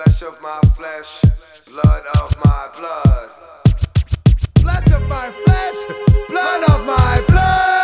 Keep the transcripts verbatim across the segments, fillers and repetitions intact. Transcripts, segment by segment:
Flesh of my flesh, blood of my blood. Flesh of my flesh, blood of my blood.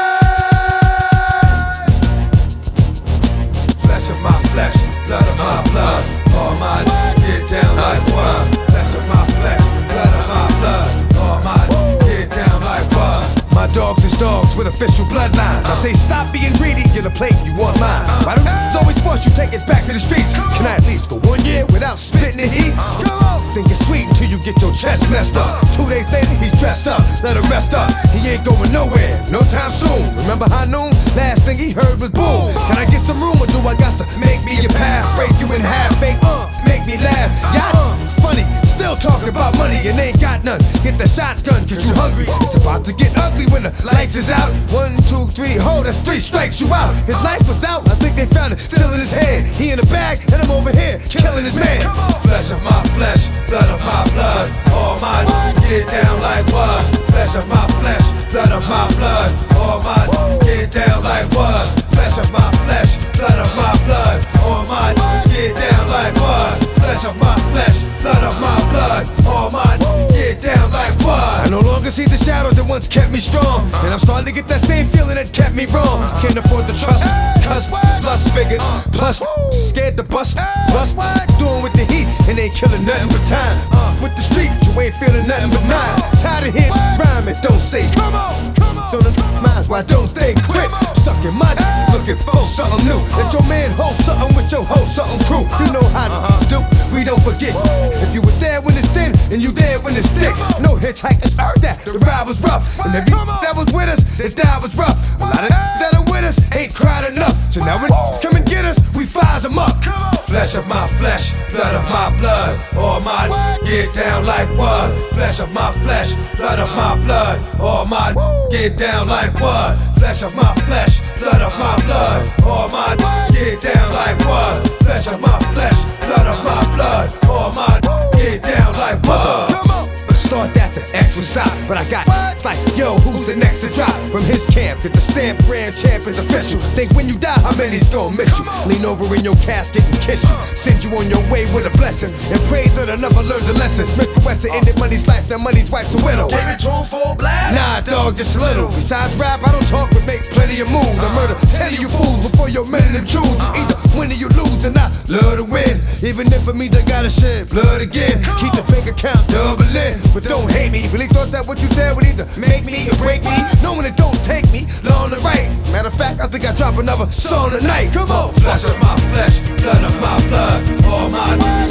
Flesh of my flesh, blood of my blood. All mine, get down like what? Flesh of my flesh, blood of my blood. All mine, get down like what? My dogs is dogs with official bloodlines. I say stop being greedy, get a plate, you want mine. Why do you always force you take it back to the streets? Can I at least go one year without spitting the heat? Think it's sweet until you get your chest messed up. Two days later, he's dressed up, let him rest up. He ain't going nowhere, no time soon. Remember high noon? Last thing he heard was boom. Can I get some room or do I got to make me a path? Break you in half, fake, uh, make me laugh. Yeah, it's funny, still talking about money and ain't got none. Get the shotgun, cause you hungry. It's about to get ugly when the lights is out. One, two, three, hold, that's three strikes you out. His knife was out, I think they found it still in his hand. He in the bag, and I'm over here, killing his man. Flesh of my flesh, blood of my blood. All mine, get down like what? Flesh of my flesh, blood of my blood. All mine, get down like what? Flesh of my flesh, blood of my blood. All mine, get down like what? Flesh of my flesh, blood of my blood. All mine, get down like what? I no longer see the shadows that once kept me strong, and I'm starting to get that same feeling that kept me wrong. Can't afford to trust, cause plus figures, plus scared to bust, plus doing with the heat and ain't killing nothing but time. With the street, you ain't feeling nothing but mine. Tired of hearing rhyme and don't say come on, come on. So the minds, why don't they quit? Sucking my d looking for something new. Let your man hold something with your whole something crew. You know how to do, we don't forget. If you was there when it's thin and you there when it's thick. No hitchhikers heard that, the ride was rough. And every that was with us, the die was rough. A lot of that are with us ain't cried enough. So now when come and get us, we fires them up. Flesh of my flesh, blood of my blood. All mine, get down like what? Flesh of my flesh, blood of my blood. All mine, get down like what? Flesh of my flesh, blood of my blood. All mine, get down like what? Flesh of my flesh, blood of my blood. All mine, get down like what? Start that, the X was stop, but I got it's like, yo, who's the next to drop? From his camp, get the stamp, brand champ is official. Think when you die, how many's gonna miss you? Lean over in your casket and kiss you. Send you on your way with a blessing, and pray that another learns a lesson. Smith and Wesson ended money's life, now money's wife's a widow. Give it to him full blast? Nah, dog, just a little. Besides rap, I don't talk, but make plenty of moves. I murder, tell you fools before your men and choose. You either win or you lose, and I love to win. Even if for me, they gotta shed blood again. Keep the bank account doubling, but don't hate me. Really thought that what you said would either make me or break me. Knowing it don't take me long to write. Matter of fact, I think I drop another song tonight. Come on, flesh of my flesh, blood of my blood. All my